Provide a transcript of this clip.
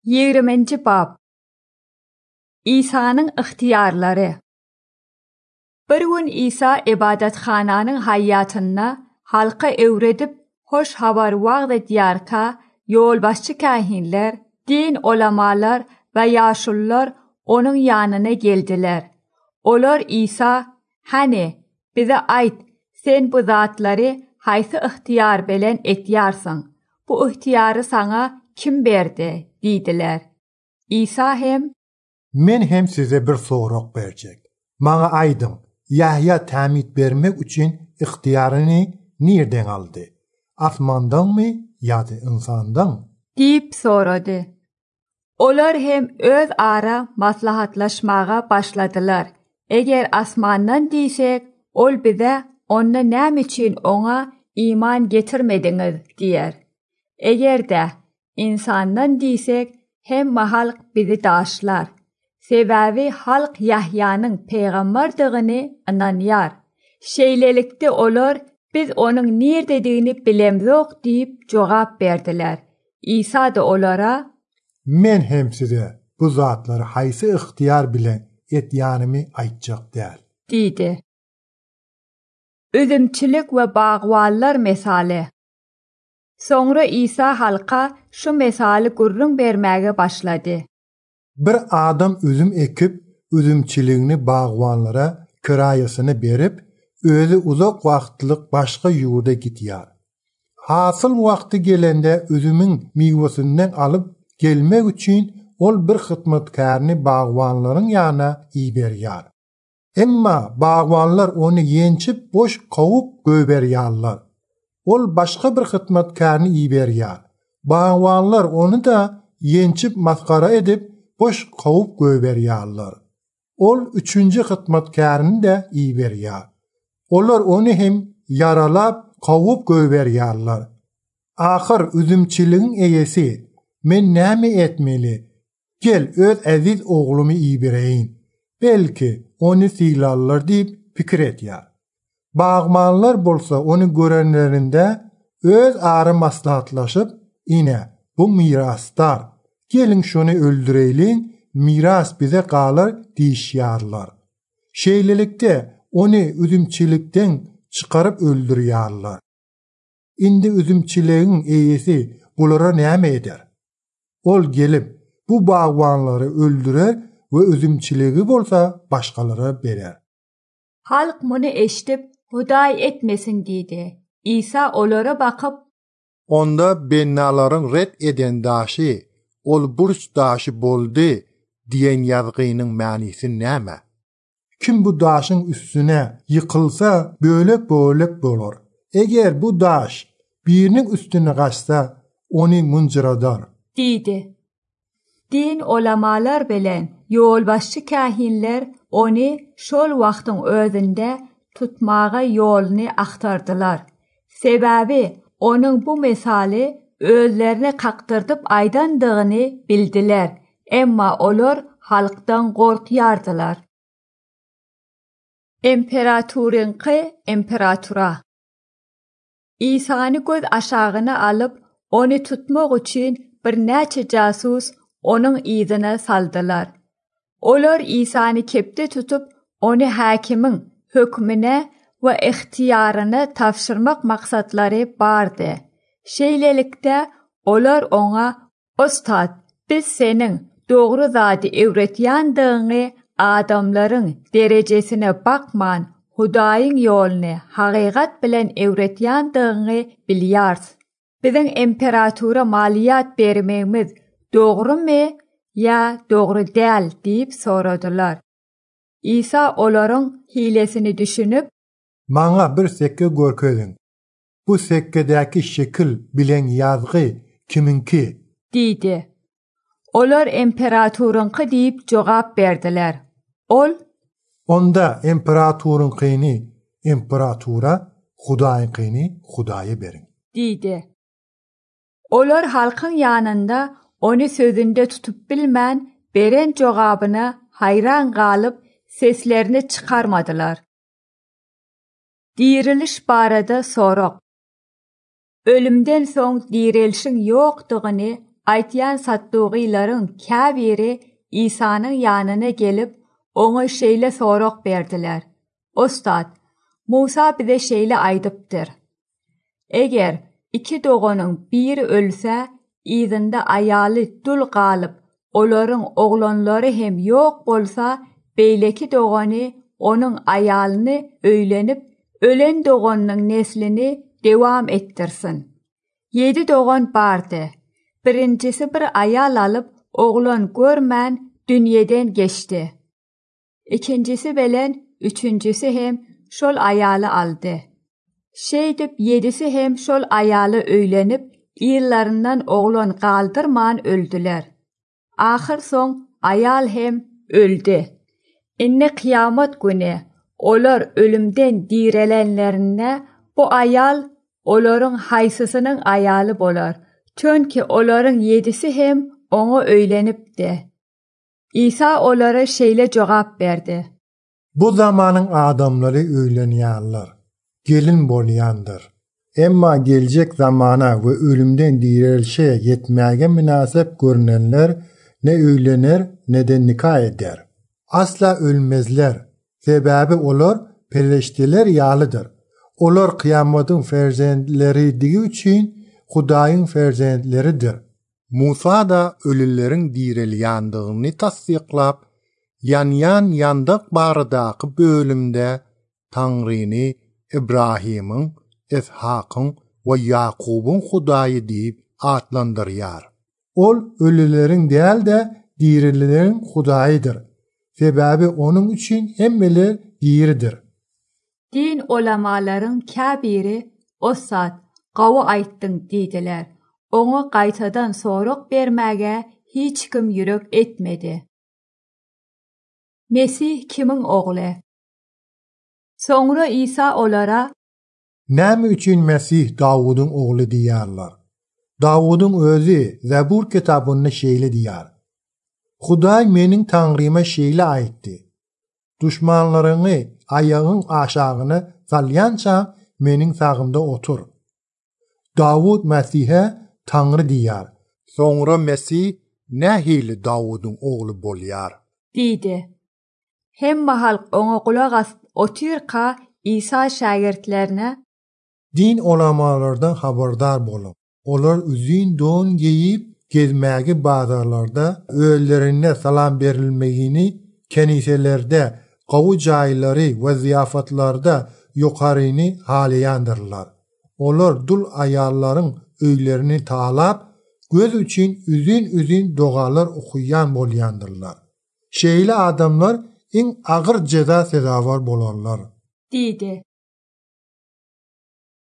20. bab İsa'nın ixtiyarları. Bir gün İsa ibadetxananın hayatına halka evredip hoş haber vaad ediyarka yolbaşçı kahinler, din ulamalar ve yaşlılar onun yanına geldiler. Olar İsa, hani bize ait sen bu zatları haysi ihtiyar bilen etyarsın. Bu ihtiyarı sana kim berdi? Dediler. İsa hem, men hem size bir sorak berjek. Maňa aýdyň, Yahya tämit bermek üçin ihtiyarını nerden aldı? Asmandanmı ýa-da insandan? deyip soradı. Olar hem öz ara maslahatlaşmağa başladılar. Eger asmandan diýsek, ol bize onna näme üçin ona iman getirmediňiz diýer. Eger de insandan diýsek, hem halk bizi daşlar. Sebebi halk Yahya'nın peygamberdiğini inanýar. Şeýlelikde olar biz onun nerediğini bilemzok deyip cogap berdiler. İsa da olara, men hem size bu zatları haýsy ihtiyar bilen etýanymy aýtjak däl. dedi. Üzümçilik ve bagwallar mesali. Sonra İsa halka şu mesali gurrun bermäge başladı. Bir adam üzüm ekip, üzümçiliğini bağwanlara kirayasyny berip, özü uzak wagtlyk başga ýurda gitýär. Hasyl wagty gelende üzümüň miwesinden alıp gelmek üçin ol bir hyzmatkaryny bağwanlaryň ýanyna iýberýär. Emma bağwanlar onu ýençip boş kowup göberýärler. Ol başga bir hyzmatkaryny iýberýär. Bağwanlar onu da ýençip maskara edip boş kowup göberýärler. Ol üçünji hyzmatkaryny da iýberýär. Olar onu hem yaralap kowup göberýärler. Ahir üzümçiligiň eýesi, men näme etmeli? Gel öz aziz oglumy iýbereýin. Belki onu siýlarlar diýip pikir etýär. Bagmanlar bolsa onu görenlerinde öz ara maslahatlaşyp, ine bu mirastar. Gelin şunu öldüreýin, miras bize galar diýişýärler. Şeýlelikde onu üzümçilikden çıkarıp öldürýärler. Indi üzümçiligiň eýesi bulara näme eder? Ol gelip bu bagwanlary öldürer we üzümçiligi bolsa başgalara berer. Halk muny eşitip hudaý etmesin diýdi. İsa olara bakyp, onda bennalaryň ret eden daşy ol burç daşy boldy diýen ýazgynyň manysy näme? Kim bu daşyň üstüne yıkılsa bölek bolar. Eger bu daş birinin üstüne gaçsa onu mıncıradar. Diýdi. Din ulamalar bilen ýolbaşçy kahinler onu şol wagtyň özünde tutmaga ýoluny aktardylar. Sebebi onun bu mesali özlerine kakdırdıp aydandygyny bildiler. Emma olar halkdan gorkýardylar. Emperatura. İsa'ny göz aşagyna alıp onu tutmak üçin bir näçe jasus onun ýzyna saldylar. Olar İsa'ny kepde tutup onu hakimiň hökmüne we ihtiyaryna tapşyrmak maksatlary bardy. Şeýlelikde olar ona, "Ostad, biz seniň dogry zady öwretýändiňi adamlaryň derejesine bakman, Hudaýyň ýoluny hakykat bilen öwretýändiňi bilýärs. Biziň emperatura maliýat bermegimiz dogrymy ýa dogry däl?" diýip soradylar. İsa olaryň hilesini düşünüp, "Maňa bir sekke görkezin. Bu sekkedäki şekil bilen ýazgy kiminki?" diýdi. Olar emperaturynky diýip jogap berdiler. Ol, onda emperaturynkyny emperatura, Hudaýynkyny Hudaýa berin, diýdi. Olar halkyň ýanynda onu sözünde tutup bilmän beren jogabyna hayran galyp seslerini çıkarmadılar. Diriliş barada sorak. Ölümden soň dirilişiň ýokdugyny aytyan Sadduqiların käbiri İsa'nın yanına gelip ona şeýle soraq berdiler. Ostad, Musa bize şeýle aýdypdyr. Eger iki doganyň biri ölse, ýzyňda aýaly dul galyp, olaryň oglanlary hem ýok bolsa, beýleki dogany onuň aýalyny öýlenip, ölen doganyň neslini dewam etdirsin. 7 dogan bardy. Birincisi bir aýal alyp, oglan görmän dünýeden geçdi. İkincisi belen üçüncüsü hem şol aýaly aldy. Şeýdip 7'si hem şol aýaly öýlenip, ýyllaryndan oglan galdyrman öldüler. Ahir soň aýal hem öldü. Inne kıyamet güni olar ölümden direlenlerine bu aýal olaryň haýsysynyň aýaly bolar. Çünki olaryň 7'si hem oňa öýlenipdi. İsa olara şeýle jogap berdi. Bu zamanyň adamlary öýlenýärler, gelin bolýandyr. Emma geljek zamana we ölümden dirilişe yetmäge münasip görnenler ne öýlenir ne de nikah eder. Asla ölmezler. Sebäbi olar perişteler ýalydyr. Olar kıyametin ferzendleri digi üçin Hudaýyň ferzendleridir. Musa da ölülerin dirilýändigini tasdiklap, yan yandak baradaky bölümde Tanryny İbrahim'in, İshak'ın we Ýakub'un Hudaýy diýip atlandyrýar. Ol ölülerin däl de dirililerin Hudaýydyr. Sebäbi onun üçin hemmeler diridir. Din ulamalarının käbiri o saat gawy aýtdyň diýdiler. Oňa gaýtadan soraq bermäge hiç kim ýürek etmedi. Mesih kimin ogly? Soňra İsa olara näme üçin Mesih Dawudyň ogly diýärler? Dawudyň özü Zebur kitabyny şeýle diýär. Hudaý meniň Tanryma şeýle aýtdy. Düşmanlaryny aýagyň aşagyny salýança meniň sagymda otur. Dawud Mesih'e Tanrı diýär. Soňra Mesih nähili Dawudyň ogly bolýar? diýdi. Hemme halk oňa kulak asyp oturka İsa şagirdlerine din ulamalardan habardar bolun. Olar üzün don giyip gezmäge bazarlarda öýlerine salam berilmegini, keniselerde, gawy jaýlary we ziyafatlarda ýokaryny halýandyrlar. Olar dul aýallaryň öýlerini talap, göz üçin üzün dogalar okuyan bolýandyrlar. Şeýle adamlar iň agyr jeza sezawar bolarlar. diýdi.